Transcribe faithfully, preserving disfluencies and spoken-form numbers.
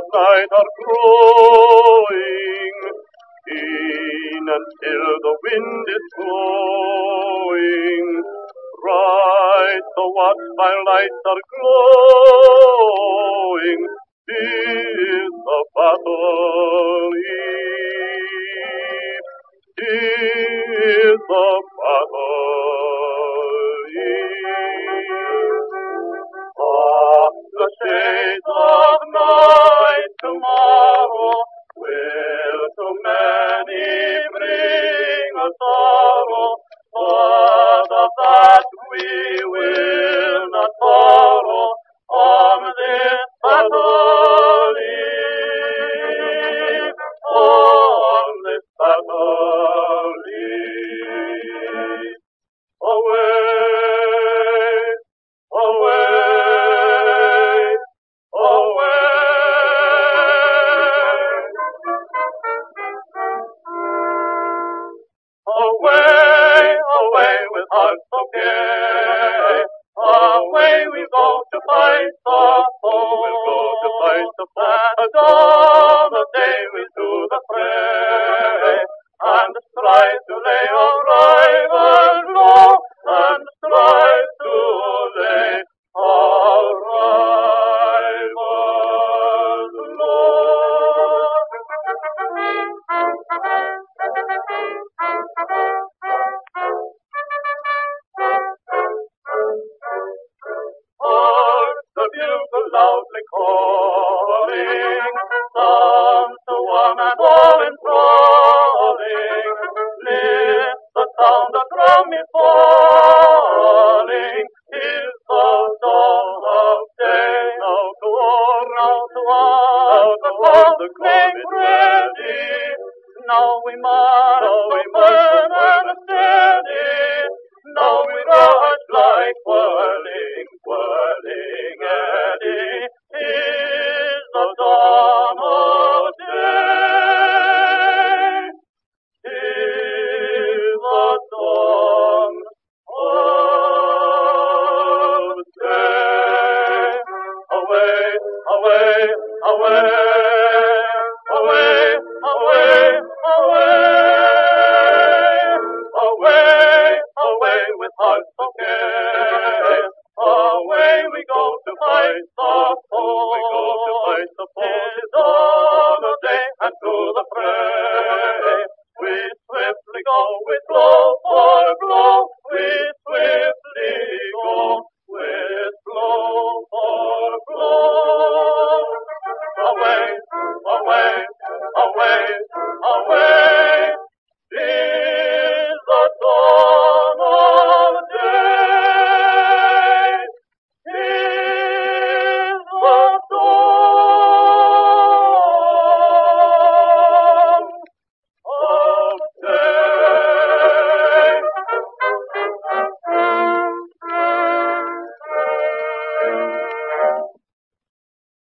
night are growing keen and still the wind is blowing. Bright the watchfire lights are glowing. Is the battle eve? Is the battle eve? Ah, the shades of night tomorrow will to many bring a sorrow, but of that we will not borrow on this battle eve, on this battle eve. Away, away, away, away with hearts so gay. Away we go to fight the foe. We'll go to fight the foe. At dawn of day we do the fray, and strive to lay our rivals low, and strive to lay our rivals low. Hark the bugle loudly calling, sounds to one and all enthralling. Lift the sound, the drum is falling. Is the dawn of day. Now to war, now to war, the call the make ready. Now we march, now we burn and steady. Now we rush like whirling, whirling.